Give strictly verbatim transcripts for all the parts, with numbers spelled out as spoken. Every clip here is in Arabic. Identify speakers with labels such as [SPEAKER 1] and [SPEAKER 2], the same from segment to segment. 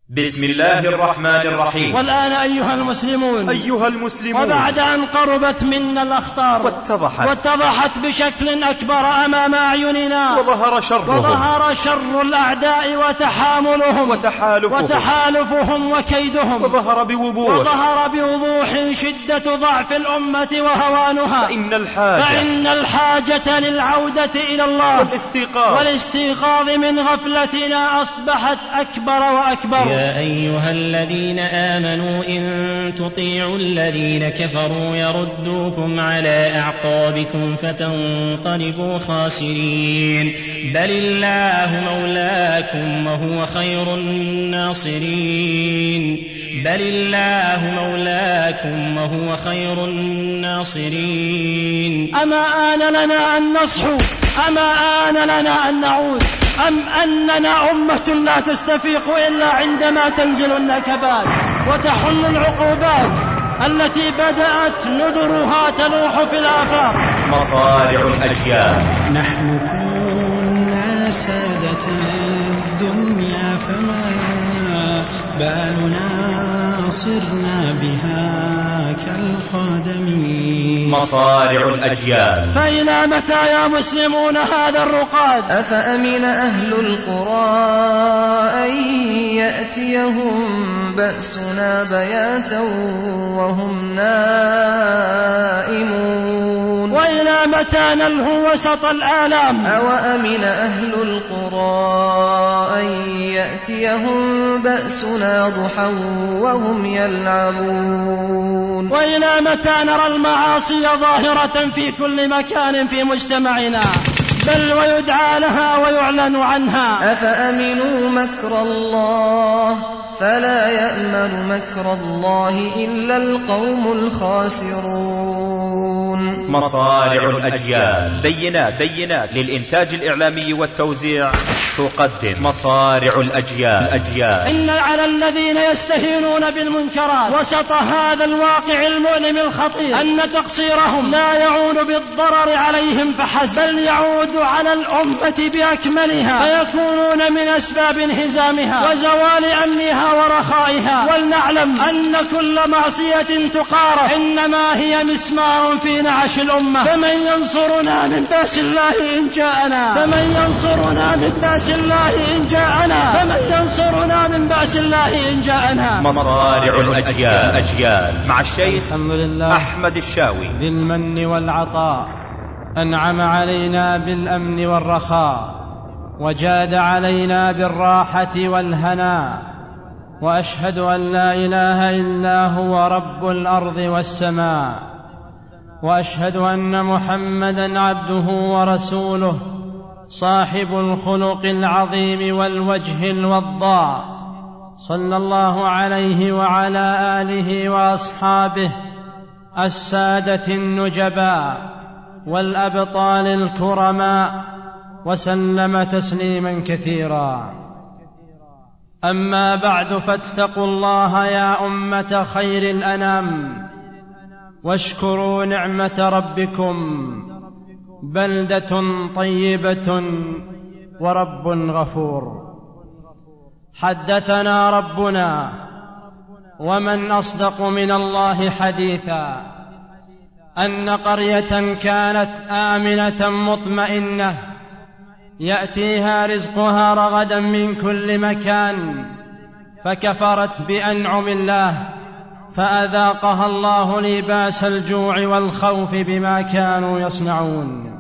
[SPEAKER 1] بسم الله الرحمن الرحيم.
[SPEAKER 2] والآن أيها المسلمون
[SPEAKER 1] أيها المسلمون
[SPEAKER 2] وبعد أن قربت منا الأخطار
[SPEAKER 1] واتضحت,
[SPEAKER 2] واتضحت بشكل أكبر أمام أعيننا
[SPEAKER 1] وظهر شرهم
[SPEAKER 2] وظهر شر الأعداء وتحاملهم
[SPEAKER 1] وتحالفهم,
[SPEAKER 2] وتحالفهم وكيدهم,
[SPEAKER 1] وظهر بوضوح,
[SPEAKER 2] وظهر بوضوح شدة ضعف الأمة وهوانها,
[SPEAKER 1] فإن الحاجة,
[SPEAKER 2] فإن الحاجة للعودة إلى الله
[SPEAKER 1] والاستيقاظ,
[SPEAKER 2] والاستيقاظ من غفلتنا أصبحت أكبر وأكبر.
[SPEAKER 3] يا أيها الذين آمنوا إن تطيعوا الذين كفروا يردوكم على أعقابكم فتنقلبوا خاسرين بل الله مولاكم وهو خير الناصرين بل الله مولاكم وهو خير الناصرين.
[SPEAKER 2] أما آن لنا أن نصحو؟ أما آن لنا أن نعود؟ أم أننا أمة لا تستفيق إلا عندما تنزل النكبات وتحل العقوبات التي بدأت نذرها تلوح في الآفاق؟
[SPEAKER 1] مصارع الأجيال.
[SPEAKER 4] نحن كنا سادة الدنيا فما بالنا صرنا بها كالخادمين.
[SPEAKER 1] مصارع الأجيال.
[SPEAKER 2] فإلى متى يا مسلمون هذا الرقاد؟
[SPEAKER 5] أفأمن أهل القرى أن يأتيهم بأسنا بياتا وهم نائمون.
[SPEAKER 2] وإلى متى نلهو وسط الآلام؟
[SPEAKER 5] أوأمن أهل القرى أن يأتيهم بأسنا ضحى وهم يلعبون.
[SPEAKER 2] وإلى متى نرى المعاصي ظاهرة في كل مكان في مجتمعنا بل ويدعى لها ويعلن عنها؟
[SPEAKER 5] أفأمنوا مكر الله فلا يأمن مكر الله إلا القوم الخاسرون.
[SPEAKER 1] مصارع الأجيال. بينات بينات للإنتاج الإعلامي والتوزيع تقدم مصارع الأجيال. أجيال.
[SPEAKER 2] إن على الذين يستهينون بالمنكرات وسط هذا الواقع المؤلم الخطير أن تقصيرهم لا يعود بالضرر عليهم فحسب بل يعود على الأمة بأكملها فيكونون من أسباب انهزامها وزوال أمنها ورخائها. ولنعلم أن كل معصية تقارف إنما هي مسمار في نعش الأمة. فمن ينصرنا من بأس الله إن جاءنا فمن ينصرنا من بأس الله إن جاءنا فمن ينصرنا من بأس الله إن جاءنا.
[SPEAKER 1] مصارع الأجيال. أجيال مع الشيخ
[SPEAKER 2] الحمد لله
[SPEAKER 1] أحمد الشاوي.
[SPEAKER 2] بالمن والعطاء أنعم علينا بالأمن والرخاء وجاد علينا بالراحة والهناء. وأشهد أن لا إله إلا هو رب الأرض والسماء. وأشهد أن محمدًا عبده ورسوله صاحب الخلق العظيم والوجه الوضاء صلى الله عليه وعلى آله وأصحابه السادة النجباء والأبطال الكرماء وسلم تسليما كثيرا. أما بعد فاتقوا الله يا أمة خير الأنام واشكروا نعمة ربكم بلدة طيبة ورب غفور. حدثنا ربنا ومن أصدق من الله حديثا أن قرية كانت آمنة مطمئنة يأتيها رزقها رغدا من كل مكان فكفرت بأنعم الله فأذاقها الله لباس الجوع والخوف بما كانوا يصنعون.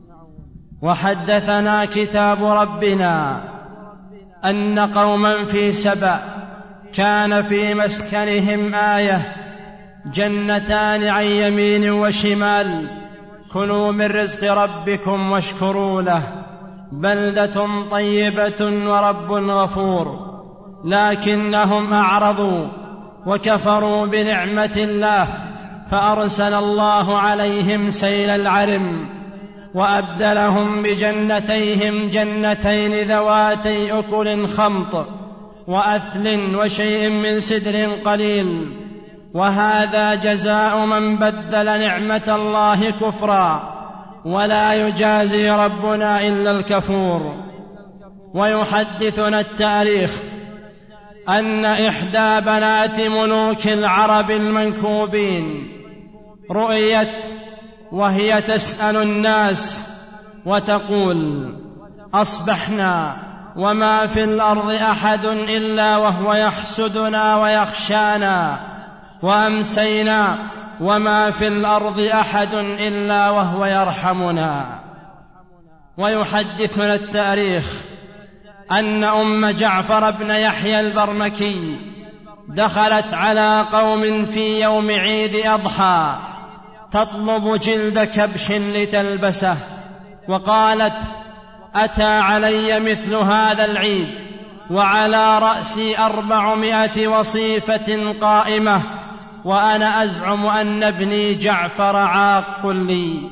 [SPEAKER 2] وحدثنا كتاب ربنا أن قوما في سبأ كان في مسكنهم آية جنتان عن يمين وشمال كلوا من رزق ربكم واشكروا له بلدة طيبة ورب غفور. لكنهم أعرضوا وكفروا بنعمة الله فأرسل الله عليهم سيل العرم وأبدلهم بجنتيهم جنتين ذواتي أكل خمط وأثل وشيء من سدر قليل. وهذا جزاء من بدل نعمة الله كفرا ولا يجازي ربنا إلا الكفور. ويحدثنا التاريخ أن إحدى بنات ملوك العرب المنكوبين رؤيت وهي تسأل الناس وتقول: أصبحنا وما في الأرض أحد إلا وهو يحسدنا ويخشانا، وأمسينا وما في الأرض أحد إلا وهو يرحمنا. ويحدثنا التاريخ أن أم جعفر بن يحيى البرمكي دخلت على قوم في يوم عيد أضحى تطلب جلد كبش لتلبسه، وقالت: أتى علي مثل هذا العيد وعلى رأسي أربعمائة وصيفة قائمة، وأنا أزعم أن ابني جعفر عاق لي.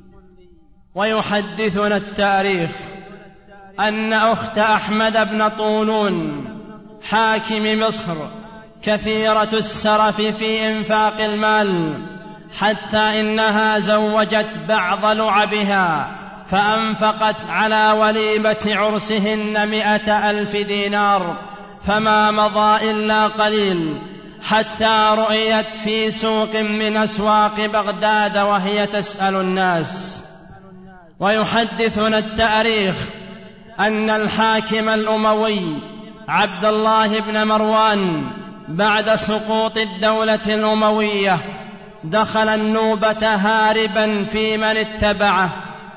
[SPEAKER 2] ويحدثنا التاريخ أن أخت أحمد بن طولون حاكم مصر كثيرة السرف في إنفاق المال، حتى إنها زوجت بعض لعبها فأنفقت على وليمة عرسهن مئة ألف دينار، فما مضى إلا قليل حتى رؤيت في سوق من أسواق بغداد وهي تسأل الناس. ويحدثنا التاريخ أن الحاكم الأموي عبد الله بن مروان بعد سقوط الدولة الأموية دخل النوبة هاربا في من اتبعه،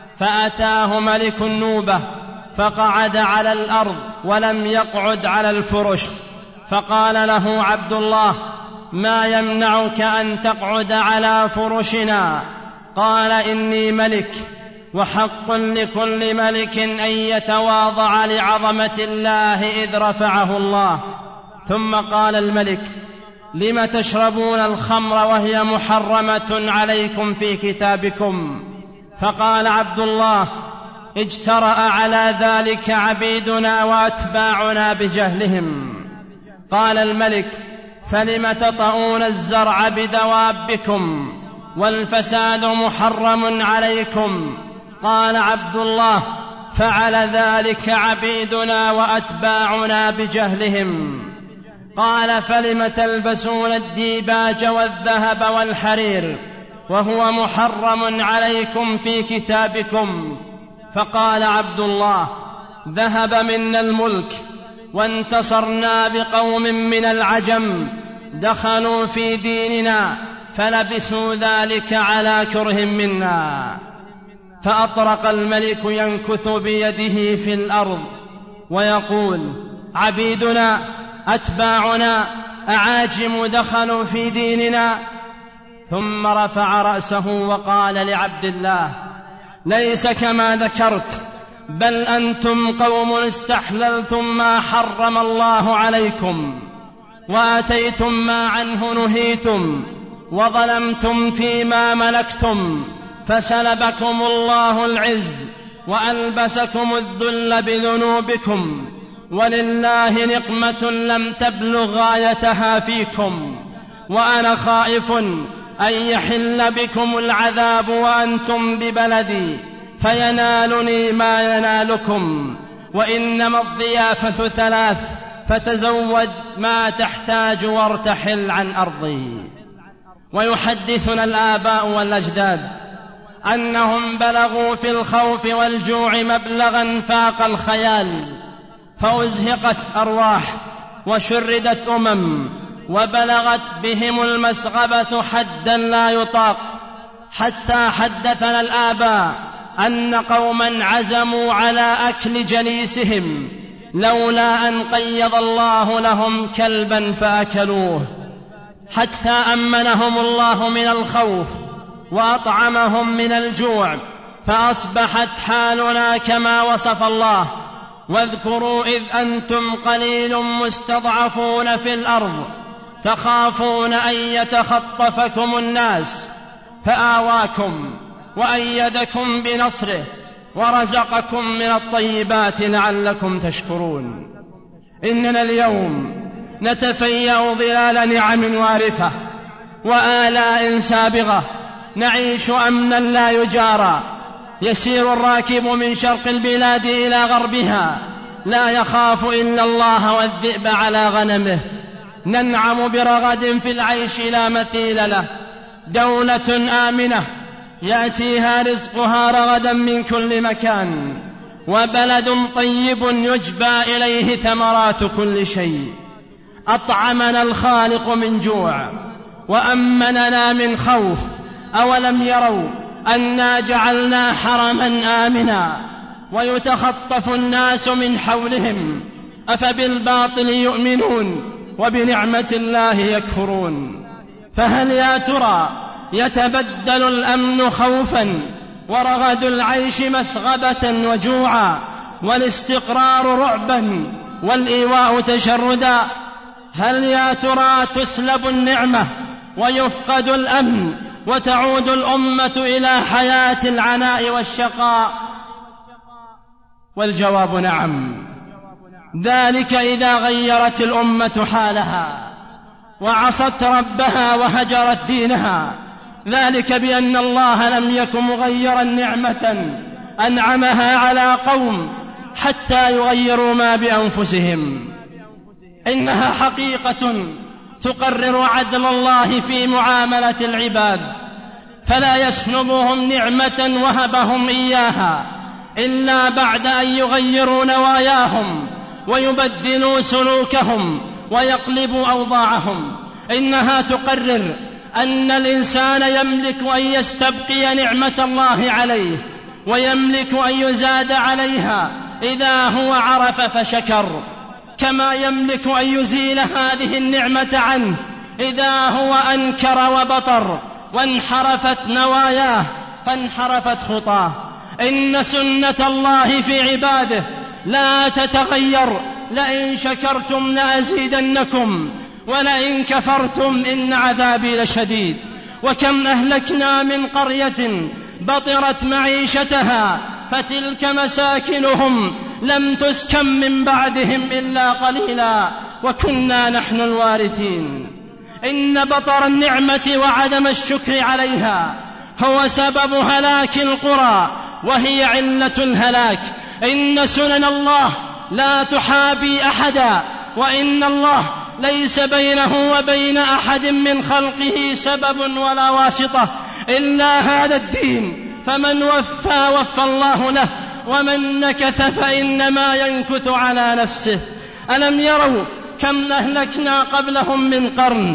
[SPEAKER 2] فأتاه ملك النوبة فقعد على الأرض ولم يقعد على الفرش، فقال له عبد الله: ما يمنعك أن تقعد على فرشنا؟ قال: إني ملك، وحق لكل ملك أن يتواضع لعظمة الله إذ رفعه الله. ثم قال الملك: لم تشربون الخمر وهي محرمة عليكم في كتابكم؟ فقال عبد الله: اجترأ على ذلك عبيدنا وأتباعنا بجهلهم. قال الملك: فلم تطؤون الزرع بدوابكم والفساد محرم عليكم؟ قال عبد الله: فعل ذلك عبيدنا وأتباعنا بجهلهم. قال: فلم تلبسون الديباج والذهب والحرير وهو محرم عليكم في كتابكم؟ فقال عبد الله: ذهب منا الملك وانتصرنا بقوم من العجم دخلوا في ديننا فلبسوا ذلك على كره منا. فأطرق الملك ينكث بيده في الأرض ويقول: عبيدنا أتباعنا أعاجم دخلوا في ديننا. ثم رفع رأسه وقال لعبد الله: ليس كما ذكرت، بل أنتم قوم استحللتم ما حرم الله عليكم، وآتيتم ما عنه نهيتم، وظلمتم فيما ملكتم، فسلبكم الله العز وألبسكم الذل بذنوبكم، ولله نقمة لم تبلغ غايتها فيكم، وأنا خائف أن يحل بكم العذاب وأنتم ببلدي فينالني ما ينالكم، وإنما الضيافة ثلاث، فتزود ما تحتاج وارتحل عن أرضي. ويحدثنا الآباء والأجداد أنهم بلغوا في الخوف والجوع مبلغا فاق الخيال، فأزهقت أرواح وشردت أمم، وبلغت بهم المسغبة حدا لا يطاق، حتى حدثنا الآباء أن قوما عزموا على أكل جليسهم لولا أن قيض الله لهم كلبا فأكلوه، حتى أمنهم الله من الخوف وأطعمهم من الجوع، فأصبحت حالنا كما وصف الله. واذكروا إذ أنتم قليل مستضعفون في الأرض تخافون أن يتخطفكم الناس، فآواكم وأيدكم بنصره ورزقكم من الطيبات لعلكم تشكرون. إننا اليوم نتفيأ ظلال نعم وارثة وآلاء سابغة، نعيش أمنا لا يجارى، يسير الراكب من شرق البلاد إلى غربها لا يخاف إلا الله والذئب على غنمه. ننعم برغد في العيش لا مثيل له، دولة آمنة يأتيها رزقها رغدا من كل مكان، وبلد طيب يجبى إليه ثمرات كل شيء. أطعمنا الخالق من جوع وأمننا من خوف. أولم يروا أنا جعلنا حرما آمنا ويتخطف الناس من حولهم، أفبالباطل يؤمنون وبنعمة الله يكفرون. فهل يا ترى يتبدل الأمن خوفا ورغد العيش مسغبة وجوعا والاستقرار رعبا والإيواء تشردا؟ هل يا ترى تسلب النعمة ويفقد الأمن وتعود الأمة إلى حياة العناء والشقاء؟ والجواب نعم، ذلك إذا غيرت الأمة حالها وعصت ربها وهجرت دينها. ذلك بأن الله لم يكن مغيرا نعمة أنعمها على قوم حتى يغيروا ما بأنفسهم. إنها حقيقة تقرر عدل الله في معاملة العباد، فلا يسلبهم نعمة وهبهم إياها إلا بعد أن يغيروا نواياهم ويبدلوا سلوكهم ويقلبوا أوضاعهم. إنها تقرر أن الإنسان يملك أن يستبقي نعمة الله عليه ويملك أن يزاد عليها إذا هو عرف فشكر، كما يملك أن يزيل هذه النعمة عنه إذا هو أنكر وبطر وانحرفت نواياه فانحرفت خطاه. إن سنة الله في عباده لا تتغير، لئن شكرتم لأزيدنكم ولئن كفرتم إن عذابي لشديد. وكم أهلكنا من قرية بطرت معيشتها فتلك مساكنهم لم تسكن من بعدهم إلا قليلا وكنا نحن الوارثين. إن بطر النعمة وعدم الشكر عليها هو سبب هلاك القرى وهي علة الهلاك. إن سنن الله لا تحابي أحدا، وإن الله ليس بينه وبين أحد من خلقه سبب ولا واسطة إلا هذا الدين، فمن وفى وفى الله له، ومن نكث فإنما ينكث على نفسه. ألم يروا كم أهلكنا قبلهم من قرن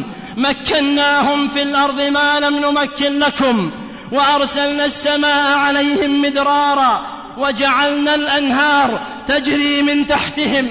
[SPEAKER 2] مكناهم في الأرض ما لم نمكن لكم، وأرسلنا السماء عليهم مدرارا وجعلنا الأنهار تجري من تحتهم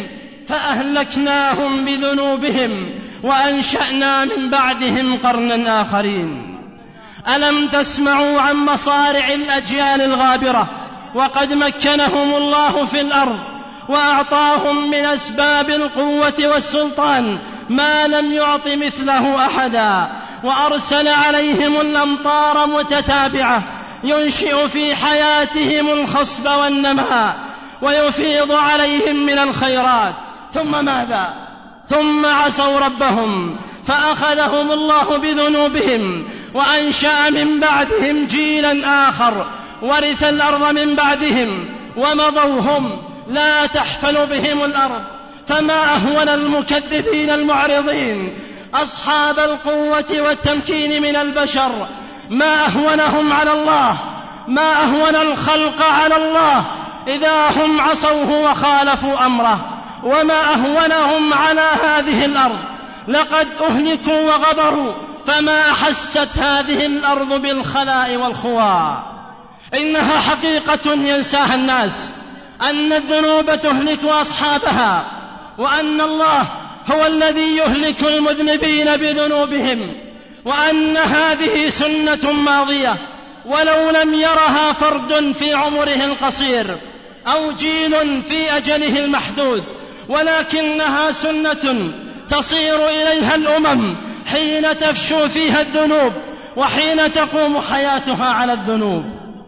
[SPEAKER 2] فأهلكناهم بذنوبهم وأنشأنا من بعدهم قرنا آخرين. ألم تسمعوا عن مصارع الأجيال الغابرة وقد مكنهم الله في الأرض وأعطاهم من أسباب القوة والسلطان ما لم يعط مثله أحدا، وأرسل عليهم الأمطار متتابعة ينشئ في حياتهم الخصب والنماء ويفيض عليهم من الخيرات. ثم ماذا؟ ثم عصوا ربهم فأخذهم الله بذنوبهم وأنشأ من بعدهم جيلا آخر ورث الأرض من بعدهم ومضوا هم لا تحفل بهم الأرض. فما أهون المكذبين المعرضين أصحاب القوة والتمكين من البشر، ما أهونهم على الله، ما أهون الخلق على الله إذا هم عصوه وخالفوا أمره، وما أهونهم على هذه الأرض. لقد أهلكوا وغبروا فما أحست هذه الأرض بالخلاء والخواء. إنها حقيقة ينساها الناس أن الذنوب تهلك أصحابها، وأن الله هو الذي يهلك المذنبين بذنوبهم، وأن هذه سنة ماضية ولو لم يرها فرد في عمره القصير أو جيل في أجله المحدود، ولكنها سنة تصير إليها الأمم حين تفشو فيها الذنوب وحين تقوم حياتها على الذنوب.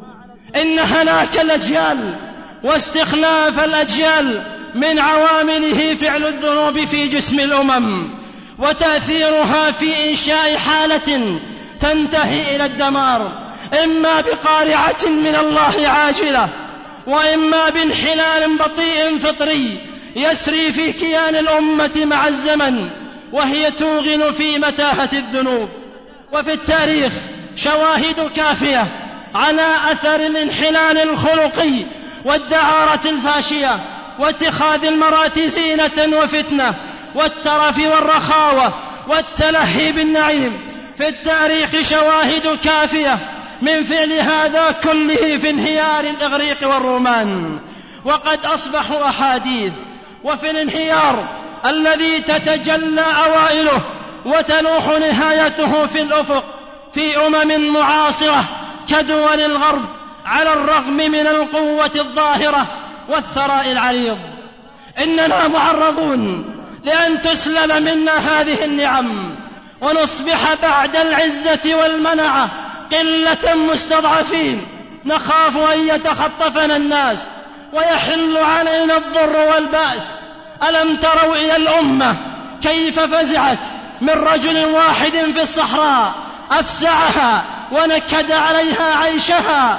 [SPEAKER 2] إن هلاك الأجيال واستخلاف الأجيال من عوامله فعل الذنوب في جسم الأمم، وتأثيرها في إنشاء حالة تنتهي إلى الدمار، إما بقارعة من الله عاجلة، وإما بانحلال بطيء فطري يسري في كيان الأمة مع الزمن وهي توغن في متاهة الذنوب. وفي التاريخ شواهد كافية على أثر الانحلال الخلقي والدعارة الفاشية واتخاذ المرأة زينة وفتنة والترف والرخاوة والتلهي بالنعيم. في التاريخ شواهد كافية من فعل هذا كله في انهيار الإغريق والرومان، وقد أصبحوا أحاديث. وفي الانهيار الذي تتجلى أوائله وتلوح نهايته في الأفق في أمم معاصرة كدول الغرب على الرغم من القوة الظاهرة والثراء العريض، إننا معرضون لأن تسلل منا هذه النعم ونصبح بعد العزة والمنعة قلة مستضعفين، نخاف أن يتخطفنا الناس ويحل علينا الضر والبأس. ألم تروا إلى الأمة كيف فزعت من رجل واحد في الصحراء أفزعها ونكد عليها عيشها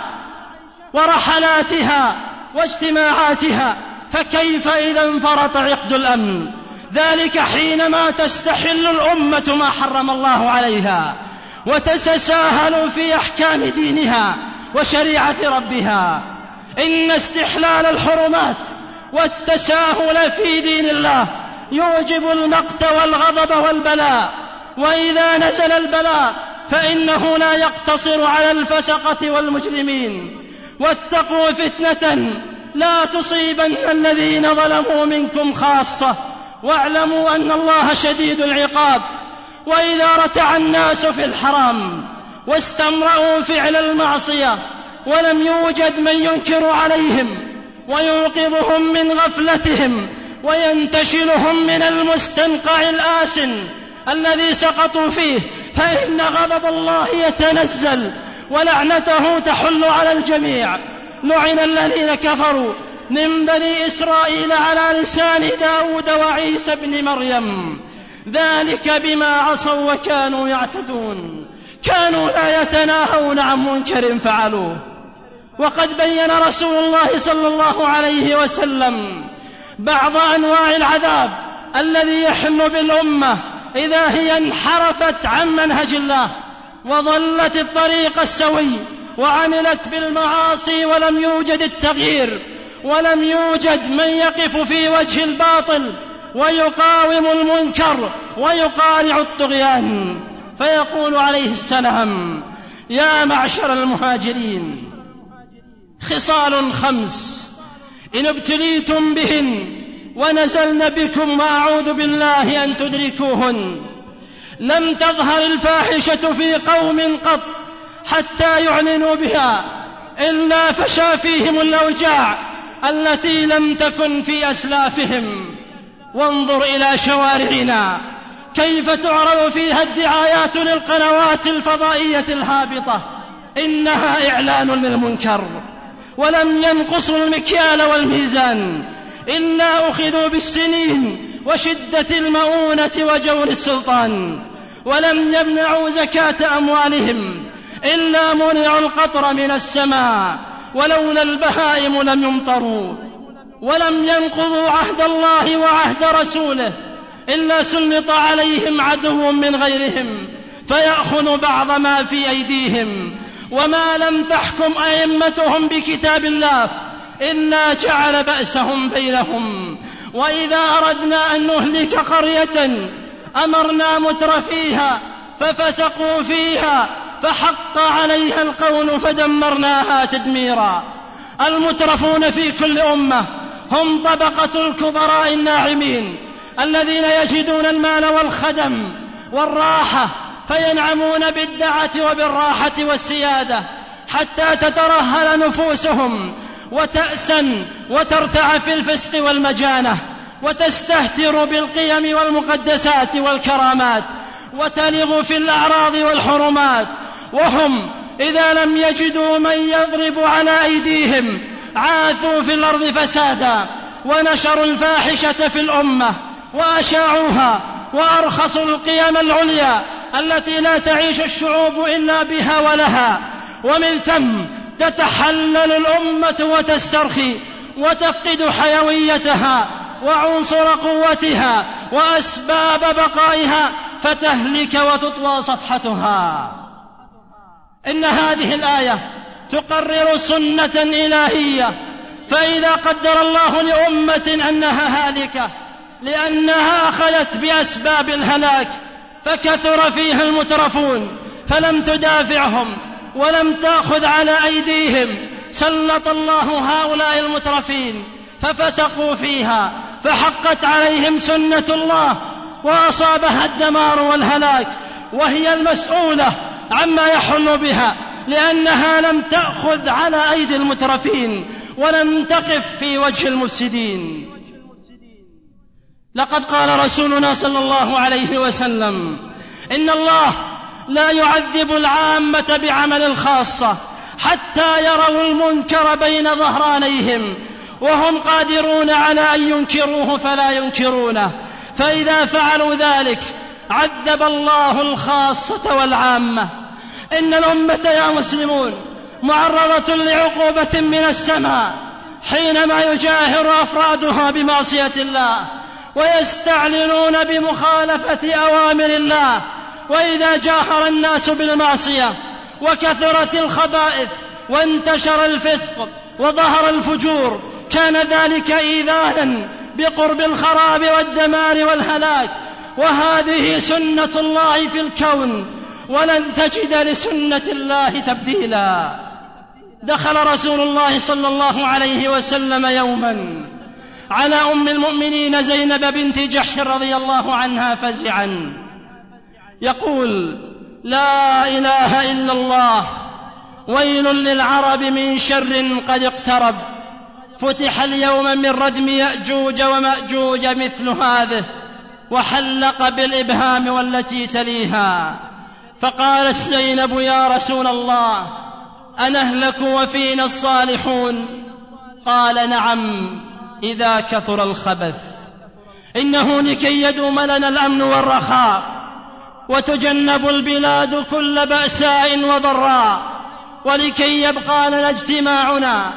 [SPEAKER 2] ورحلاتها واجتماعاتها؟ فكيف إذا انفرط عقد الأمن؟ ذلك حينما تستحل الأمة ما حرم الله عليها وتتساهل في أحكام دينها وشريعة ربها. إن استحلال الحرمات والتساهل في دين الله يوجب المقت والغضب والبلاء، وإذا نزل البلاء فإنه لا يقتصر على الفسقة والمجرمين. واتقوا فتنة لا تصيبن الذين ظلموا منكم خاصة واعلموا أن الله شديد العقاب. وإذا رتع الناس في الحرام واستمرأوا فعل المعصية ولم يوجد من ينكر عليهم ويوقظهم من غفلتهم وينتشلهم من المستنقع الآسن الذي سقطوا فيه، فإن غضب الله يتنزل ولعنته تحل على الجميع. لعن الذين كفروا من بني إسرائيل على لسان داود وعيسى بن مريم، ذلك بما عصوا وكانوا يعتدون، كانوا لا يتناهون عن منكر فعلوه. وقد بين رسول الله صلى الله عليه وسلم بعض أنواع العذاب الذي يحل بالأمة إذا هي انحرفت عن منهج الله وضلت الطريق السوي وعملت بالمعاصي ولم يوجد التغيير ولم يوجد من يقف في وجه الباطل ويقاوم المنكر ويقارع الطغيان. فيقول عليه السلام: يا معشر المهاجرين، خصال خمس إن ابتليتم بهن ونزلن بكم وأعوذ بالله أن تدركوهن. لم تظهر الفاحشة في قوم قط حتى يعلنوا بها إلا فشى فيهم الأوجاع التي لم تكن في أسلافهم. وانظر إلى شوارعنا كيف تعرض فيها الدعايات للقنوات الفضائية الهابطة، إنها إعلان للمنكر، ولم ينقصوا المكيال والميزان إلا أخذوا بالسنين وشدة المؤونة وجور السلطان، ولم يمنعوا زكاة أموالهم إلا منعوا القطر من السماء، ولولا البهائم لم يمطروا، ولم ينقضوا عهد الله وعهد رسوله إلا سلط عليهم عدو من غيرهم فيأخذ بعض ما في أيديهم. وما لم تحكم أئمتهم بكتاب الله إلا جعل بأسهم بينهم. وإذا أردنا أن نهلك قرية أمرنا مترفيها ففسقوا فيها فحق عليها القول فدمرناها تدميرا. المترفون في كل أمة هم طبقة الكبراء الناعمين الذين يجدون المال والخدم والراحة فينعمون بالدعة وبالراحة والسيادة حتى تترهل نفوسهم وتأسن وترتع في الفسق والمجانة وتستهتر بالقيم والمقدسات والكرامات وتلغ في الأعراض والحرمات. وهم إذا لم يجدوا من يضرب على أيديهم عاثوا في الأرض فسادا ونشروا الفاحشة في الأمة وأشاعوها وأرخصوا القيم العليا التي لا تعيش الشعوب إلا بها ولها. ومن ثم تتحلل الأمة وتسترخي وتفقد حيويتها وعنصر قوتها وأسباب بقائها فتهلك وتطوى صفحتها. إن هذه الآية تقرر سنة إلهية، فإذا قدر الله لأمة أنها هالكة لأنها أخذت بأسباب الهلاك فكثر فيها المترفون فلم تدافعهم ولم تأخذ على أيديهم، سلط الله هؤلاء المترفين ففسقوا فيها فحقت عليهم سنة الله وأصابها الدمار والهلاك، وهي المسؤولة عما يحل بها لأنها لم تأخذ على أيدي المترفين ولم تقف في وجه المفسدين. لقد قال رسولنا صلى الله عليه وسلم: إن الله لا يعذب العامة بعمل الخاصة حتى يروا المنكر بين ظهرانيهم وهم قادرون على أن ينكروه فلا ينكرونه، فإذا فعلوا ذلك عذب الله الخاصة والعامة. إن الأمة يا مسلمون معرضة لعقوبة من السماء حينما يجاهر أفرادها بمعصية الله ويستعلنون بمخالفة أوامر الله. وإذا جاهر الناس بالمعصية وكثرت الخبائث وانتشر الفسق وظهر الفجور كان ذلك إيذانا بقرب الخراب والدمار والهلاك، وهذه سنة الله في الكون ولن تجد لسنة الله تبديلا. دخل رسول الله صلى الله عليه وسلم يوما على أم المؤمنين زينب بنت جحش رضي الله عنها فزعا يقول: لا إله إلا الله، ويل للعرب من شر قد اقترب، فتح اليوم من ردم يأجوج ومأجوج مثل هذه، وحلق بالإبهام والتي تليها. فقالت زينب: يا رسول الله، أنهلك وفينا الصالحون؟ قال: نعم، إذا كثر الخبث. إنه لكي يدوم لنا الأمن والرخاء وتجنب البلاد كل بأساء وضراء، ولكي يبقى لنا اجتماعنا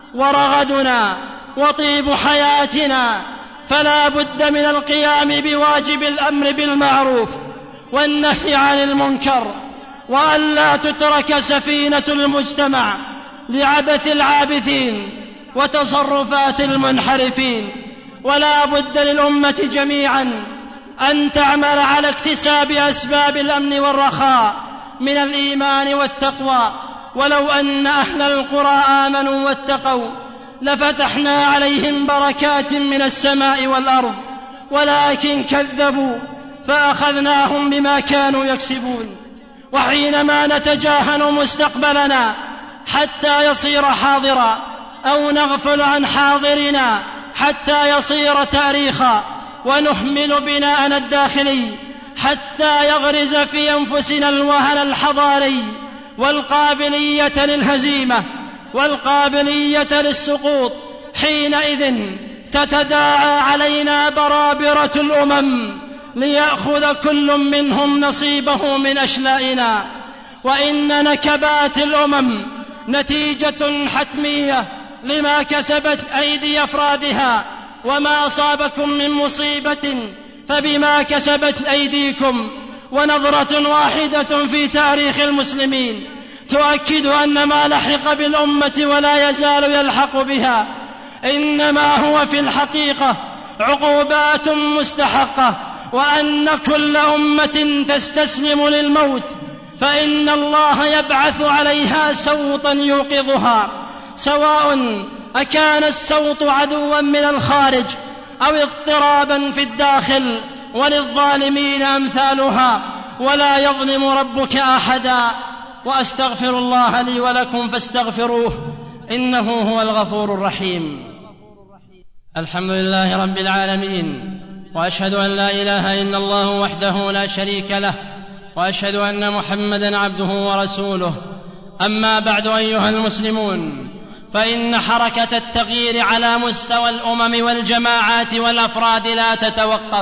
[SPEAKER 2] ورغدنا وطيب حياتنا، فلا بد من القيام بواجب الأمر بالمعروف والنهي عن المنكر، وأن لا تترك سفينة المجتمع لعبث العابثين وتصرفات المنحرفين. ولا بد للأمة جميعا أن تعمل على اكتساب أسباب الأمن والرخاء من الإيمان والتقوى. ولو أن أهل القرى آمنوا واتقوا لفتحنا عليهم بركات من السماء والأرض، ولكن كذبوا فأخذناهم بما كانوا يكسبون. وحينما نتجاهل مستقبلنا حتى يصير حاضرا أو نغفل عن حاضرنا حتى يصير تاريخا، ونهمل بناءنا الداخلي حتى يغرز في أنفسنا الوهن الحضاري والقابلية للهزيمة والقابلية للسقوط، حينئذ تتداعى علينا برابرة الأمم ليأخذ كل منهم نصيبه من أشلائنا. وإن نكبات الأمم نتيجة حتمية لما كسبت أيدي أفرادها، وما أصابكم من مصيبة فبما كسبت أيديكم. ونظرة واحدة في تاريخ المسلمين تؤكد أن ما لحق بالأمة ولا يزال يلحق بها إنما هو في الحقيقة عقوبات مستحقة، وأن كل أمة تستسلم للموت فإن الله يبعث عليها سوطا يوقظها، سواء أكان السوط عدوا من الخارج أو اضطرابا في الداخل، وللظالمين أمثالها، ولا يظلم ربك أحدا. وأستغفر الله لي ولكم فاستغفروه إنه هو الغفور الرحيم. الحمد لله رب العالمين، وأشهد أن لا إله إلا الله وحده لا شريك له، وأشهد أن محمدا عبده ورسوله. أما بعد أيها المسلمون، فإن حركة التغيير على مستوى الأمم والجماعات والأفراد لا تتوقف،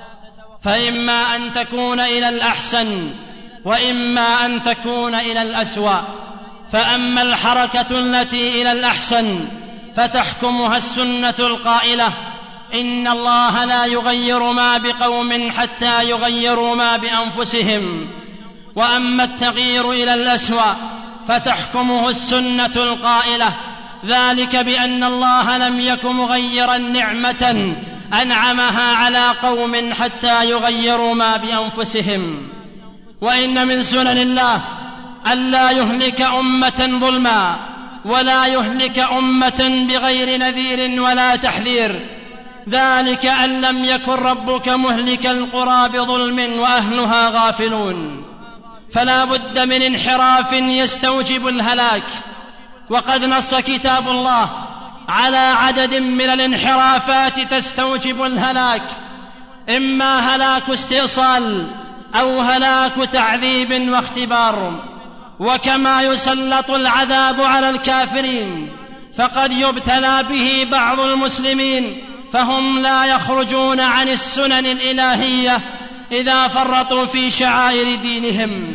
[SPEAKER 2] فإما أن تكون إلى الأحسن وإما أن تكون إلى الأسوأ. فأما الحركة التي إلى الأحسن فتحكمها السنة القائلة: إن الله لا يغير ما بقوم حتى يغيروا ما بأنفسهم. وأما التغيير إلى الأسوأ فتحكمه السنة القائلة: ذلك بأن الله لم يك مغيرا نعمة أنعمها على قوم حتى يغيروا ما بأنفسهم. وإن من سنن الله ألا يهلك أمة ظلما، ولا يهلك أمة بغير نذير ولا تحذير، ذلك أن لم يكن ربك مهلك القرى بظلم وأهلها غافلون. فلا بد من انحراف يستوجب الهلاك، وقد نص كتاب الله على عدد من الانحرافات تستوجب الهلاك: إما هلاك استئصال أو هلاك تعذيب واختبار. وكما يسلط العذاب على الكافرين فقد يبتلى به بعض المسلمين، فهم لا يخرجون عن السنن الإلهية إذا فرطوا في شعائر دينهم.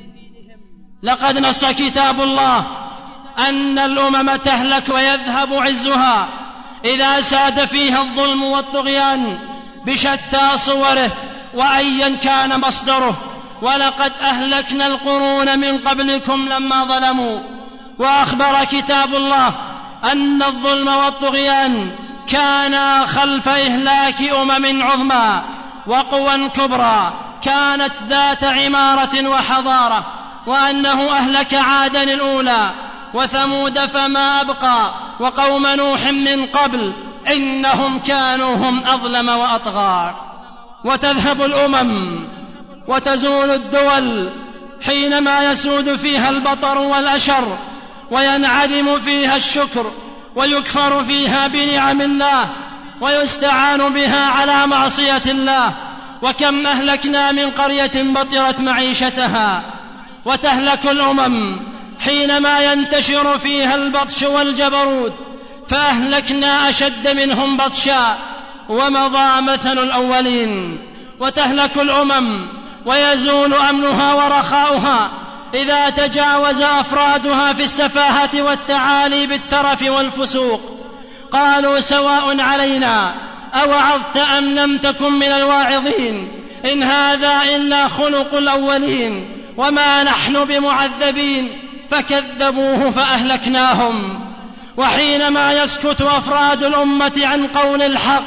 [SPEAKER 2] لقد نص كتاب الله أن الأمم تهلك ويذهب عزها إذا ساد فيها الظلم والطغيان بشتى صوره وأيا كان مصدره. ولقد أهلكنا القرون من قبلكم لما ظلموا. وأخبر كتاب الله أن الظلم والطغيان كانا خلف إهلاك أمم عظمى وقوى كبرى كانت ذات عمارة وحضارة، وأنه أهلك عادا الأولى وثمود فما أبقى وقوم نوح من قبل إنهم كانوا هم أظلم وأطغى. وتذهب الأمم وتزول الدول حينما يسود فيها البطر والأشر، وينعدم فيها الشكر، ويكفر فيها بنعم الله، ويستعان بها على معصية الله. وكم أهلكنا من قرية بطرت معيشتها. وتهلك الأمم حينما ينتشر فيها البطش والجبروت، فأهلكنا أشد منهم بطشا ومضى مثل الأولين. وتهلك الأمم ويزول أمنها ورخاؤها إذا تجاوز أفرادها في السفاهة والتعالي بالترف والفسوق. قالوا: سواء علينا أوعظت أم لم تكن من الواعظين، إن هذا إلا خلق الأولين وما نحن بمعذبين. فكذبوه فأهلكناهم. وحينما يسكت أفراد الأمة عن قول الحق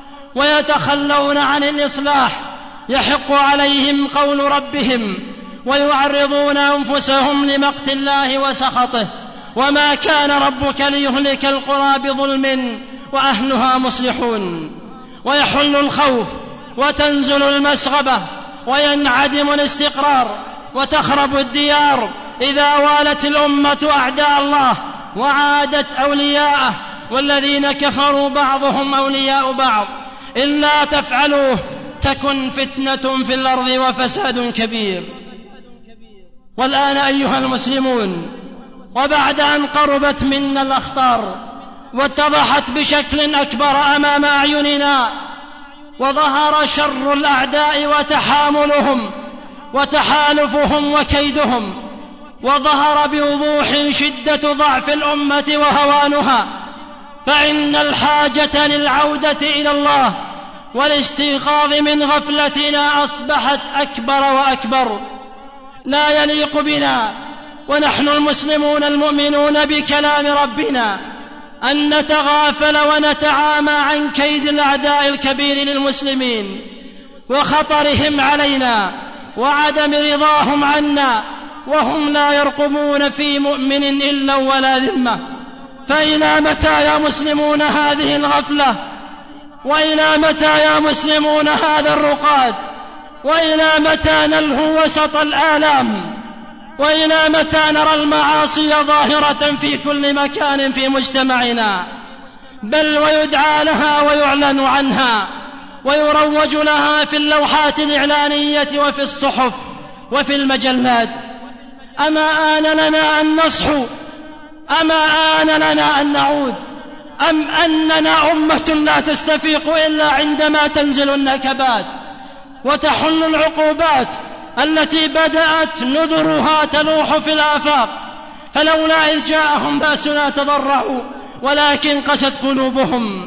[SPEAKER 2] ويتخلون عن الإصلاح، يحق عليهم قول ربهم ويعرضون أنفسهم لمقت الله وسخطه. وما كان ربك ليهلك القرى بظلم وأهلها مصلحون. ويحل الخوف وتنزل المسغبة وينعدم الاستقرار وتخرب الديار إذا والت الأمة أعداء الله وعادت أولياءه، والذين كفروا بعضهم أولياء بعض. إلا تفعلوه تكن فتنة في الأرض وفساد كبير. والآن أيها المسلمون، وبعد أن قربت منا الأخطار واتضحت بشكل أكبر أمام أعيننا، وظهر شر الأعداء وتحاملهم وتحالفهم وكيدهم، وظهر بوضوح شدة ضعف الأمة وهوانها، فإن الحاجة للعودة إلى الله والاستيقاظ من غفلتنا أصبحت أكبر وأكبر. لا يليق بنا ونحن المسلمون المؤمنون بكلام ربنا أن نتغافل ونتعامى عن كيد الأعداء الكبير للمسلمين وخطرهم علينا وعدم رضاهم عنا، وهم لا يرقبون في مؤمن إلا ولا ذمة. فإلى متى يا مسلمون هذه الغفلة؟ وإلى متى يا مسلمون هذا الرقاد؟ وإلى متى نلهو وسط الآلام؟ وإلى متى نرى المعاصي ظاهرة في كل مكان في مجتمعنا، بل ويدعى لها ويعلن عنها ويروج لها في اللوحات الإعلانية وفي الصحف وفي المجلات؟ أما آن لنا أن نصحو؟ أما آن لنا أن نعود؟ أم أننا أمة لا تستفيق إلا عندما تنزل النكبات وتحل العقوبات التي بدأت نذرها تلوح في الآفاق؟ فلولا إذ جاءهم بأسنا تضرعوا ولكن قست قلوبهم.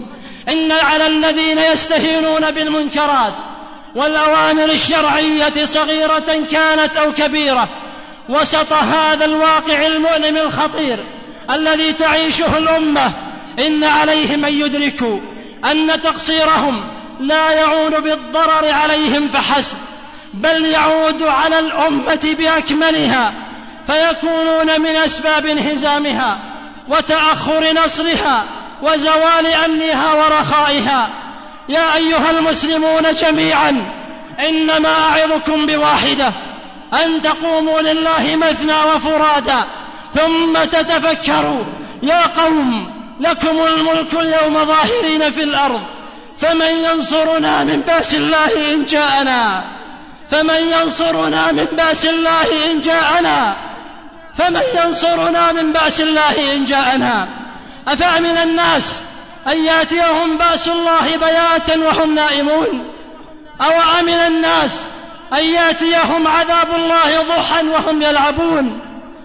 [SPEAKER 2] إن على الذين يستهينون بالمنكرات والأوامر الشرعية صغيرة كانت أو كبيرة وسط هذا الواقع المؤلم الخطير الذي تعيشه الأمة، إن عليهم أن يدركوا أن تقصيرهم لا يعود بالضرر عليهم فحسب، بل يعود على الأمة بأكملها، فيكونون من أسباب انهزامها وتأخر نصرها وزوال أمنها ورخائها. يا أيها المسلمون جميعا، إنما أعظكم بواحدة، أن تقوموا لله مثنى وفرادا ثم تتفكروا. يا قوم، لكم الملك اليوم ظاهرين في الأرض، فمن ينصرنا من بأس الله إن جاءنا فمن ينصرنا من بأس الله إن جاءنا فمن ينصرنا من بأس الله إن جاءنا أفأمن الناس أن يأتيهم بأس الله بياتا وهم نائمون، أو أمن الناس أن يأتيهم عذاب الله ضحى وهم يلعبون؟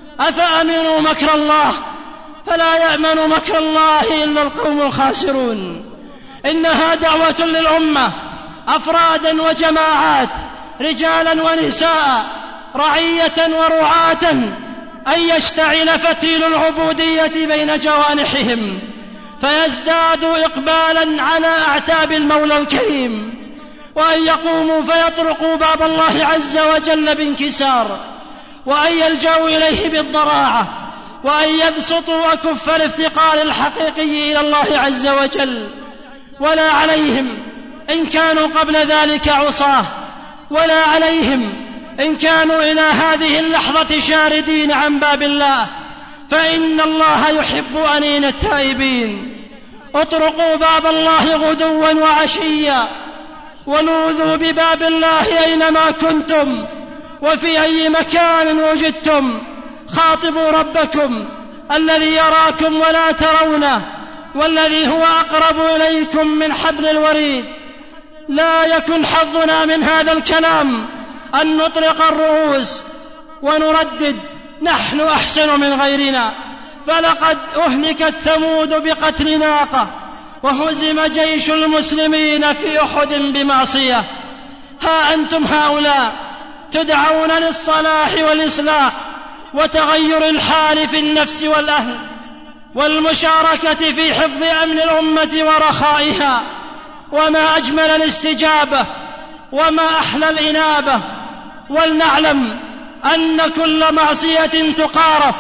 [SPEAKER 2] أفأمنوا مكر الله؟ فلا يأمن مكر الله إلا القوم الخاسرون. إنها دعوة للأمة أفرادا وجماعات، رجالا ونساء، رعية ورعاة، أن يشتعل فتيل العبودية بين جوانحهم فيزدادوا إقبالا على أعتاب المولى الكريم، وأن يقوموا فيطرقوا باب الله عز وجل بانكسار، وأن يلجأوا إليه بالضراعة، وأن يبسطوا أكف الافتقار الحقيقي إلى الله عز وجل. ولا عليهم إن كانوا قبل ذلك عصاه، ولا عليهم إن كانوا إلى هذه اللحظة شاردين عن باب الله، فإن الله يحب أنين التائبين. اطرقوا باب الله غدوا وعشيا، ولوذوا بباب الله أينما كنتم وفي أي مكان وجدتم. خاطبوا ربكم الذي يراكم ولا ترونه، والذي هو أقرب إليكم من حبل الوريد. لا يكن حظنا من هذا الكلام أن نطلق الرؤوس ونردد نحن أحسن من غيرنا، فلقد أهلكت ثمود بقتل ناقة، وهزم جيش المسلمين في أحد بمعصية. ها أنتم هؤلاء تدعون للصلاح والإصلاح وتغير الحال في النفس والأهل والمشاركة في حفظ أمن الأمة ورخائها. وما أجمل الاستجابة وما أحلى الإنابة. ولنعلم أن كل معصية تقارف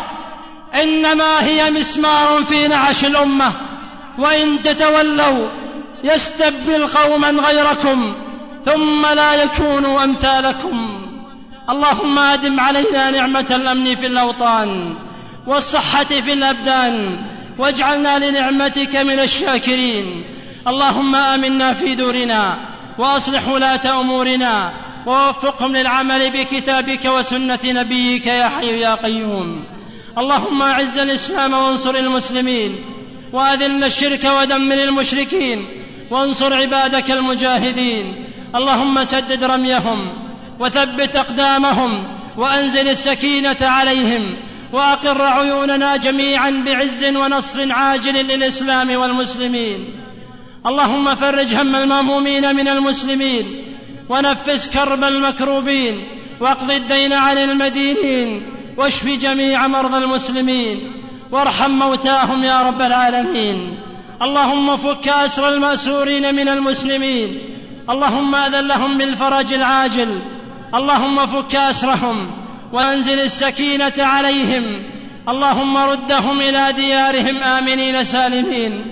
[SPEAKER 2] إنما هي مسمار في نعش الأمة، وإن تتولوا يستبدل قوما غيركم ثم لا يكونوا أمثالكم. اللهم أدم علينا نعمة الأمن في الأوطان والصحة في الأبدان، واجعلنا لنعمتك من الشاكرين. اللهم آمنا في دورنا وأصلح ولاة أمورنا، ووفقهم للعمل بكتابك وسنة نبيك يا حي يا قيوم. اللهم أعز الإسلام وانصر المسلمين، وأذل الشرك ودمر المشركين، وانصر عبادك المجاهدين. اللهم سدد رميهم وثبت أقدامهم، وأنزل السكينة عليهم، وأقر عيوننا جميعا بعز ونصر عاجل للإسلام والمسلمين. اللهم فرج هم المهمومين من المسلمين، ونفس كرب المكروبين، واقض الدين عن المدينين، واشف جميع مرضى المسلمين، وارحم موتاهم يا رب العالمين. اللهم فك أسر المأسورين من المسلمين، اللهم أذن لهم بالفرج العاجل. اللهم فك أسرهم وأنزل السكينة عليهم. اللهم ردهم إلى ديارهم آمنين سالمين.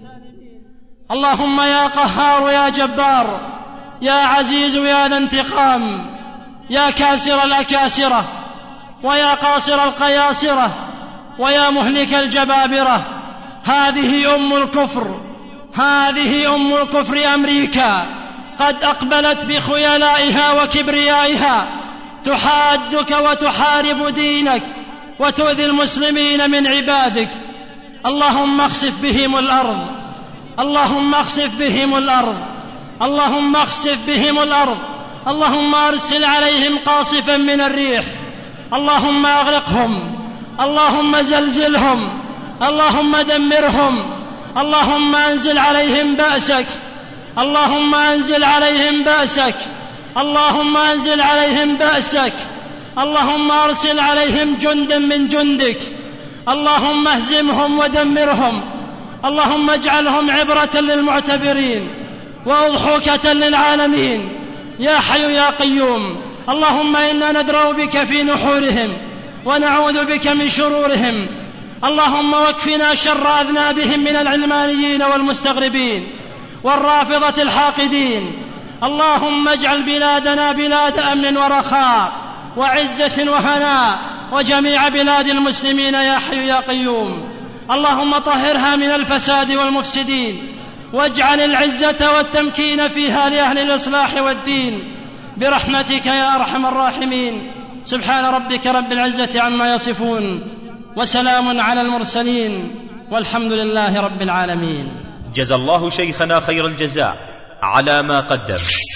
[SPEAKER 2] اللهم يا قهار يا جبار يا عزيز يا ذا انتقام، يا كاسر الأكاسرة ويا قاصر القياسرة ويا مهلك الجبابرة، هذه أم الكفر، هذه أم الكفر أمريكا، قد أقبلت بخيلائها وكبريائها تحادك وتحارب دينك وتؤذي المسلمين من عبادك. اللهم اخسف بهم الأرض، اللهم اخسف بهم الأرض، اللهم اخسف بهم الأرض. اللهم أرسل عليهم قاصفا من الريح، اللهم أغرقهم، اللهم زلزلهم، اللهم دمرهم، اللهم أنزل عليهم بأسك، اللهم أنزل عليهم بأسك، اللهم أنزل عليهم بأسك، اللهم أرسل عليهم جندا من جندك، اللهم اهزمهم ودمرهم، اللهم اجعلهم عبرة للمعتبرين وأضحوكة للعالمين يا حي يا قيوم. اللهم إنا ندرأ بك في نحورهم ونعوذ بك من شرورهم. اللهم واكفنا شر أذنابهم من العلمانيين والمستغربين والرافضة الحاقدين. اللهم اجعل بلادنا بلاد أمن ورخاء وعزة وهناء وجميع بلاد المسلمين يا حي يا قيوم. اللهم طهرها من الفساد والمفسدين واجعل العزة والتمكين فيها لأهل الإصلاح والدين برحمتك يا أرحم الراحمين. سبحان ربك رب العزة عما يصفون وسلام على المرسلين والحمد لله رب العالمين.
[SPEAKER 1] جزى الله شيخنا خير الجزاء على ما قدم.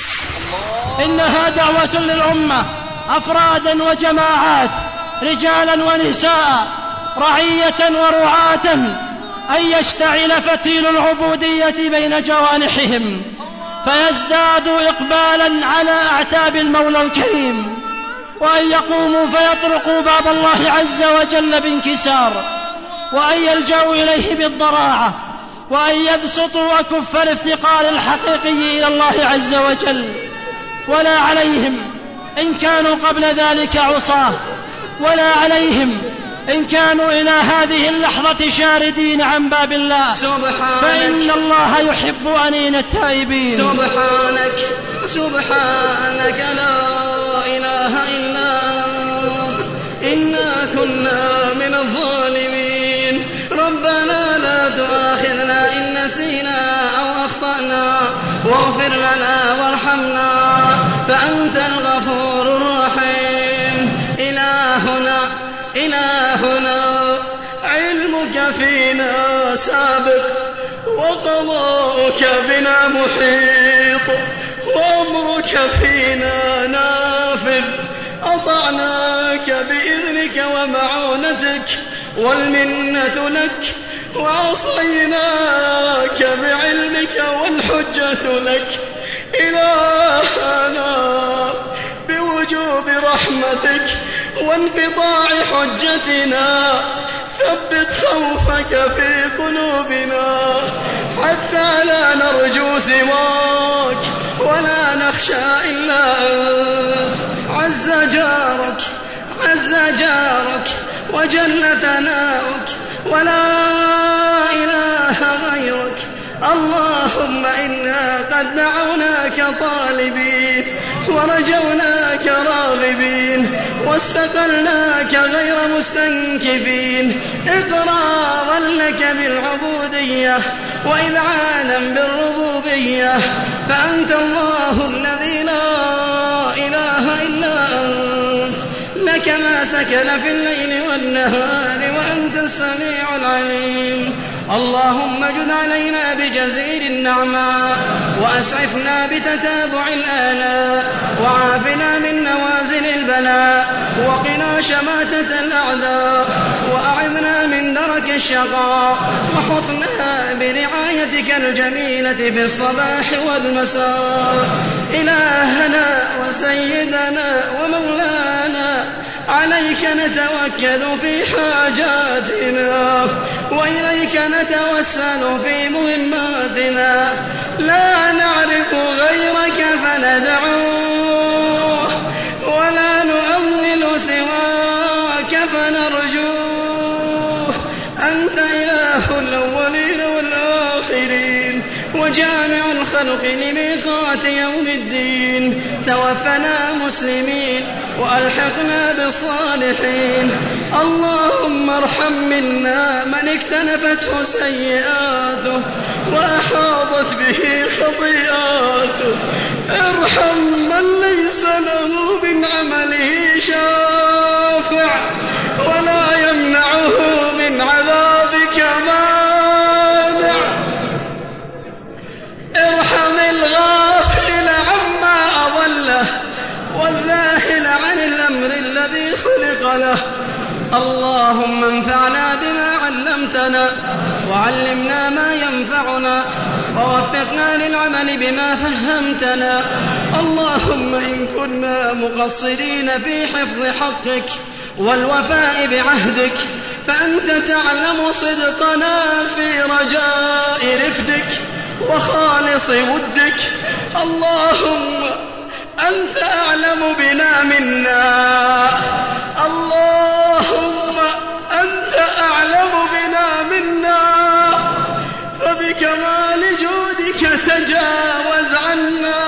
[SPEAKER 2] إنها دعوة للأمة أفرادا وجماعات، رجالا ونساء، رعية ورعاة، أن يشتعل فتيل العبودية بين جوانحهم فيزدادوا إقبالا على أعتاب المولى الكريم، وأن يقوموا فيطرقوا باب الله عز وجل بانكسار، وأن يلجأوا إليه بالضراعة، وأن يبسطوا أكف الافتقار الحقيقي إلى الله عز وجل. ولا عليهم إن كانوا قبل ذلك عصاة، ولا عليهم إن كانوا إلى هذه اللحظة شاردين عن باب الله، سبحانك فإن الله يحب أنين التائبين.
[SPEAKER 6] سبحانك سبحانك لا إله إلا أنت إنا كنا من الظالمين. ربنا لا تؤاخذنا إن نسينا أو أخطأنا واغفر لنا وارحمنا فأنت الغفور الرحيم. إلهنا إلهنا علمك فينا سابق وقضاؤك بنا محيط وأمرك فينا نافذ. أطعناك بإذنك ومعونتك والمنة لك، وعصيناك بعلمك والحجة لك. إلهنا بوجوب رحمتك وانقطاع حجتنا ثبت خوفك في قلوبنا حتى لا نرجو سواك ولا نخشى إلا أنت. عز جارك عز جارك وجل ثناؤك ولا إله غيرك. اللهم إنا قد دعوناك طالبين ورجوناك راغبين واستقلناك غير مستنكفين، إقرارا لك بالعبودية وإذعانا بالربوبية. فأنت الله الذي لا إله إلا أنت، لك ما سكن في الليل والنهار وأنت السميع العليم. اللهم جد علينا بجزيل النعماء وأسعفنا بتتابع الآلاء وعافنا من نوازل البلاء وقنا شماتة الأعداء وأعذنا من درك الشقاء وحطنا برعايتك الجميلة في الصباح والمساء. إلهنا وسيدنا ومولانا عليك نتوكل في حاجاتنا وإليك نتوسل في مهماتنا، لا نعرف غيرك فندعوه ولا نؤمل سواك فنرجوه. أنت إله الأولين والآخرين وجامع الخلق لميقات يوم الدين. توفنا مسلمين وألحقنا بالصالحين. اللهم ارحم منا من اكتنفته سيئاته وأحاطت به خطيئاته. ارحم من ليس له من عمله شافع ولا يمنعه من عذابك مانع. ارحم الغافل عما أضله والذاهل عن الأمر الذي خلق له اللهم انفعنا بما علمتنا وعلمنا ما ينفعنا ووفقنا للعمل بما فهمتنا. اللهم إن كنا مقصرين في حفظ حقك والوفاء بعهدك فأنت تعلم صدقنا في رجاء رفدك وخالص ودك. اللهم أنت أعلم بنا منا، اللهم أنت أعلم بنا منا، فبكمال جودك تجاوز عنا.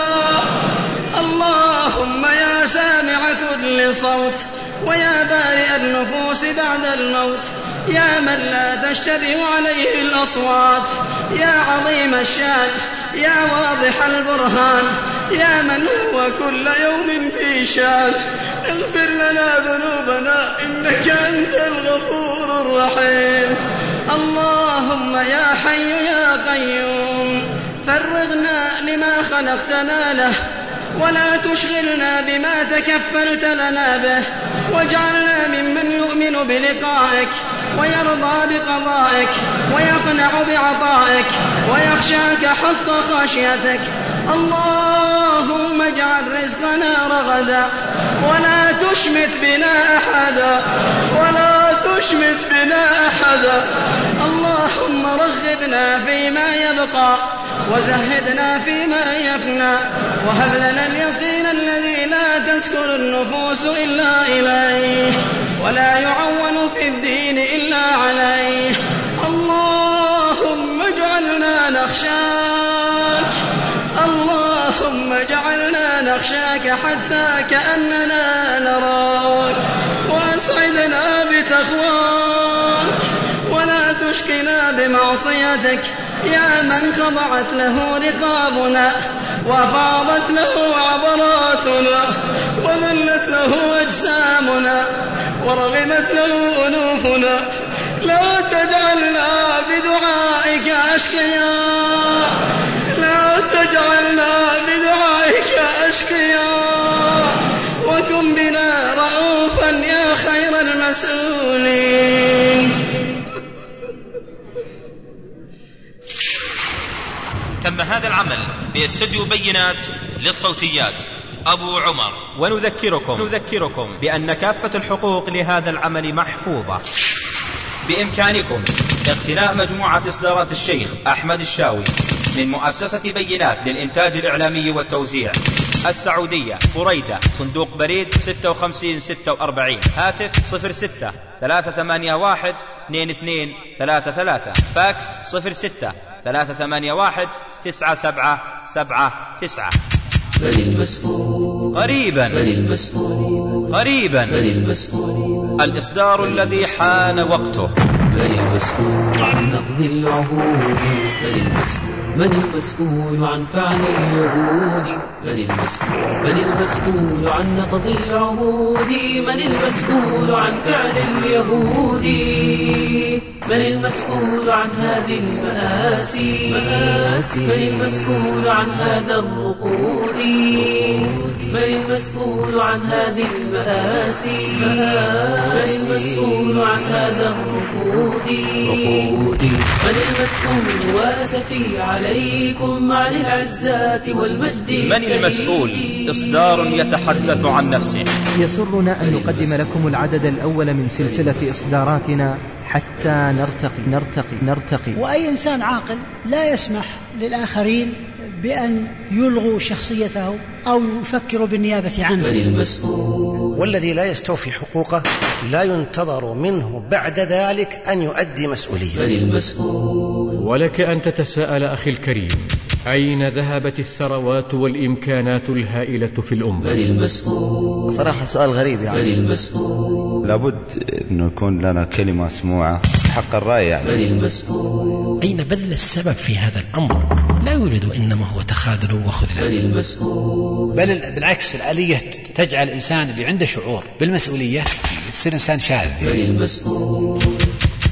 [SPEAKER 6] اللهم يا سامع كل صوت ويا بارئ النفوس بعد الموت، يا من لا تشتبه عليه الأصوات، يا عظيم الشان، يا واضح البرهان، يا من هو كل يوم في شان، اغفر لنا ذنوبنا إنك أنت الغفور الرحيم. اللهم يا حي يا قيوم فرغنا لما خلقتنا له ولا تشغلنا بما تكفلت لنا به، واجعلنا ممن يؤمن بلقائك ويرضى بقضائك ويقنع بعطائك ويخشاك حق خشيتك. اللهم اجعل رزقنا رغدا ولا تشمت بنا أحدا ولا تشمت بنا أحدا. اللهم رغبنا فيما يبقى وزهدنا فيما يفنى، وهب لنا اليقين الذي لا تسكن النفوس إلا إليه ولا يعون في الدين إلا عليه. اللهم اجعلنا نخشاك، اللهم اجعلنا نخشاك حتى كأننا نراك، وأسعدنا بتقواك ولا تشقنا بمعصيتك، يا من خضعت له رقابنا وفاضت له عبراتنا وذلت له أجسامنا ورغمت له أنوفنا. لا تجعلنا بدعائك أشقياء، لا تجعلنا بدعائك أشقياء، وكن بنا رؤوفا يا خير المسؤولين.
[SPEAKER 1] تم هذا العمل باستوديو بينات للصوتيات أبو عمر. ونذكركم نذكركم بأن كافة الحقوق لهذا العمل محفوظة. بإمكانكم اقتناء مجموعة إصدارات الشيخ أحمد الشاوي من مؤسسة بينات للإنتاج الإعلامي والتوزيع، السعودية، بريدة، صندوق بريد ستة وخمسين ستة وأربعين، هاتف صفر ستة ثلاثة ثمانية واحد اثنين اثنين ثلاثة ثلاثة، فاكس صفر ستة ثلاثة ثمانية واحد تسعة سبعة سبعة تسعة.
[SPEAKER 7] بل المسؤول
[SPEAKER 1] قريبا
[SPEAKER 7] بل المسؤول
[SPEAKER 1] قريبا
[SPEAKER 7] بل المسؤول
[SPEAKER 1] الإصدار الذي حان وقته.
[SPEAKER 7] بل المسؤول عن نقض العهود، بل المسؤول من المسؤول عن فعل اليهود، بل المسؤول من المسؤول عن نقض العهود، من المسؤول عن فعل اليهود، من المسؤول عن هذه المآسي، من المسؤول عن هذا الرقود، من المسؤول عن هذه المآسي، من المسؤول عن هذا الرقود، من المسؤول وأسفي عليكم عن العزات والمجد.
[SPEAKER 1] من المسؤول إصدار يتحدث عن نفسه.
[SPEAKER 8] يسرنا أن نقدم لكم العدد الأول من سلسلة إصداراتنا حتى نرتقي نرتقي نرتقي
[SPEAKER 9] وأي إنسان عاقل لا يسمح للآخرين بأن يلغوا شخصيته أو يفكروا بالنيابة عنه.
[SPEAKER 7] من المسؤول
[SPEAKER 10] والذي لا يستوفي حقوقه لا ينتظر منه بعد ذلك أن يؤدي مسؤولية.
[SPEAKER 7] من المسؤول
[SPEAKER 11] ولك أن تتساءل أخي الكريم، أين ذهبت الثروات والإمكانات الهائلة في الأمة؟
[SPEAKER 7] من المسؤول
[SPEAKER 12] صراحة سؤال غريب يعني.
[SPEAKER 7] من المسؤول
[SPEAKER 13] لابد أن يكون لنا كلمة مسموعة حق الرأي يعني.
[SPEAKER 7] من المسؤول
[SPEAKER 14] أين بذل السبب في هذا الأمر؟ لا يوجد، إنما هو تخاذل وخذلان.
[SPEAKER 7] من المسؤول
[SPEAKER 15] بل بالعكس، الآلية تجعل الإنسان اللي عنده شعور بالمسؤولية يصير إنسان شاذ.
[SPEAKER 7] من المسؤول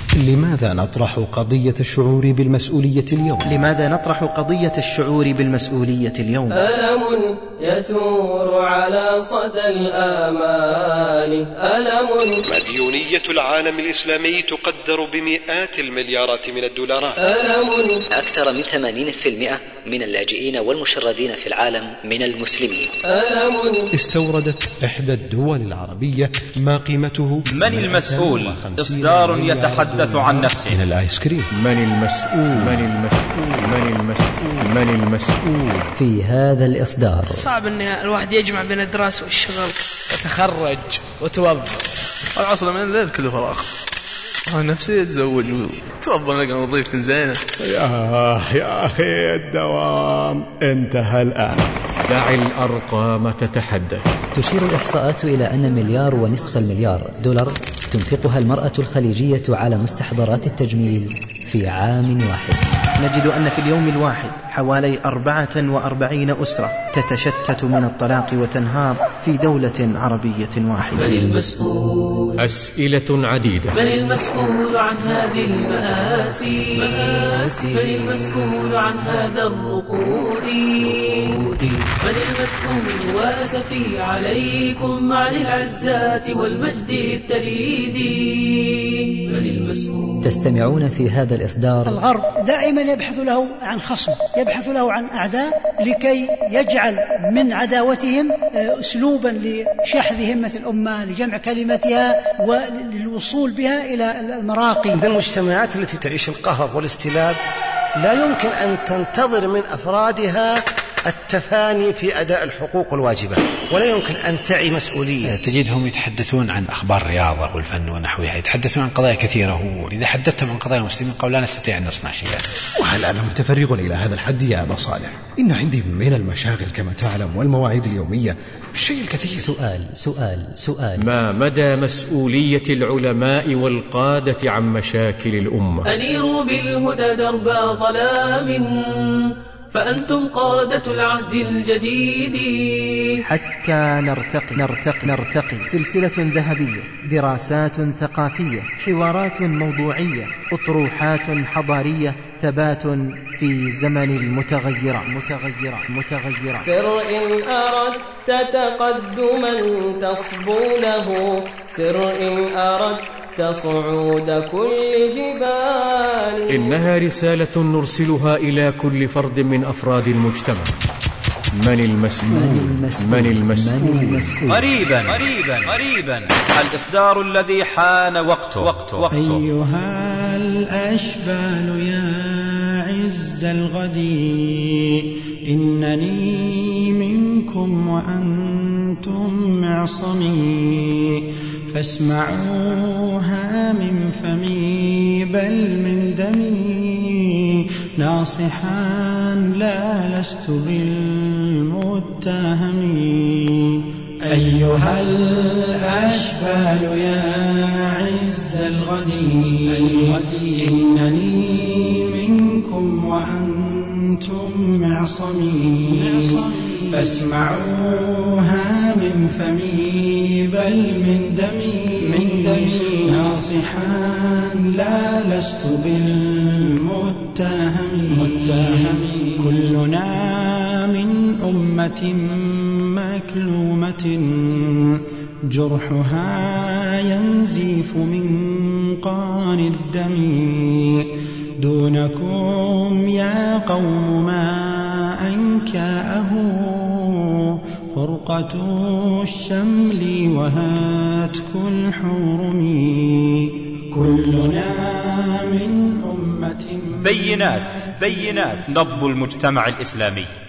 [SPEAKER 12] لماذا نطرح قضية الشعور بالمسؤولية اليوم؟
[SPEAKER 8] لماذا نطرح قضية الشعور بالمسؤولية اليوم؟
[SPEAKER 16] ألم يثور على صدى الآمال، ألم.
[SPEAKER 17] مديونية العالم الإسلامي تقدر بمئات المليارات من الدولارات.
[SPEAKER 16] ألم.
[SPEAKER 18] أكثر من ثمانين بالمئة من اللاجئين والمشردين في العالم من المسلمين.
[SPEAKER 16] ألم.
[SPEAKER 12] استوردت إحدى الدول العربية ما قيمته
[SPEAKER 1] من المسؤول؟ إصدار يتحدث عن نفسه.
[SPEAKER 12] من الآيس كريم.
[SPEAKER 11] من المسؤول؟ من المسؤول؟ من المسؤول؟ من المسؤول
[SPEAKER 19] في هذا الإصدار؟
[SPEAKER 20] صعب أن الواحد يجمع بين الدراسة والشغل،
[SPEAKER 21] تخرج وتوظف، العصر من الليل كله فراغ، نفسي يتزوج وتوظف لقى وظيفة زينة.
[SPEAKER 12] يا يا أخي الدوام انتهى الآن.
[SPEAKER 11] دع الأرقام تتحدث.
[SPEAKER 19] تشير الإحصاءات إلى أن مليار ونصف المليار دولار تنفقها المرأة الخليجية على مستحضرات التجميل في عام واحد.
[SPEAKER 8] نجد أن في اليوم الواحد حوالي أربعة وأربعين أسرة تتشتت من الطلاق وتنهار في دولة عربية واحدة.
[SPEAKER 16] من المسؤول؟
[SPEAKER 11] أسئلة عديدة.
[SPEAKER 16] من المسؤول عن هذه المآسي؟ من المسؤول عن هذا الركود؟ من المسؤول وأسفي عليكم عن العزات والمجد التريدي؟ من المسؤول؟
[SPEAKER 19] تستمعون في هذا الإصدار.
[SPEAKER 9] الغرب دائما يبحث له عن خصم، يبحث له عن أعداء لكي يجعل من عداوتهم أسلوبا لشحذ همة الأمة، لجمع كلمتها وللوصول بها إلى المراقي.
[SPEAKER 10] عند المجتمعات التي تعيش القهر والاستلاب لا يمكن أن تنتظر من أفرادها التفاني في أداء الحقوق والواجبات، ولا يمكن أن تعي مسؤولية.
[SPEAKER 15] تجدهم يتحدثون عن أخبار الرياضة والفن ونحوها، يتحدثون عن قضايا كثيرة، وإذا حدثتهم عن قضايا المسلمين قالوا لا نستطيع أن نصنع شيئا.
[SPEAKER 22] وهل أنا متفرغ إلى هذا الحد يا أبا صالح؟ إن عندي من المشاغل كما تعلم والمواعيد اليومية الشيء الكثير.
[SPEAKER 19] سؤال سؤال سؤال
[SPEAKER 11] ما مدى مسؤولية العلماء والقادة عن مشاكل الأمة؟
[SPEAKER 16] أنيروا بالهدى درب ظلام فأنتم قادة العهد الجديد.
[SPEAKER 8] حتى نرتقي نرتقي نرتقي سلسلة ذهبية، دراسات ثقافية، حوارات موضوعية، أطروحات حضارية، ثبات في زمن المتغيرة متغيرة متغيرة.
[SPEAKER 16] سر إن أردت تقدما تصبو له، سر إن أردت صعود كل جبال.
[SPEAKER 11] إنها رسالة نرسلها إلى كل فرد من أفراد المجتمع. من المسؤول؟ من المسؤول؟
[SPEAKER 1] قريبا قريبا قريبا الإصدار الذي حان وقته وقته وقته.
[SPEAKER 4] أيها الأشبال يا عز الغد، إنني منكم وأنتم معصمي، فاسمعوها من فمي بل من دمي، ناصحا لا لست بالمتهم. أيها الأشبال يا عز الغد، إنني منكم وأنتم معصمي، فاسمعوها من فمي بل من دمي، من دمي ناصحا لا لست بالمتهم. متهم. كلنا من أمة مكلومة، جرحها ينزيف من قان الدم. دونكم يا قوم ما أنكأه، فرقة الشمل وهاتك الحرم. كلنا من أمة.
[SPEAKER 1] بينات بينات نبض المجتمع الإسلامي.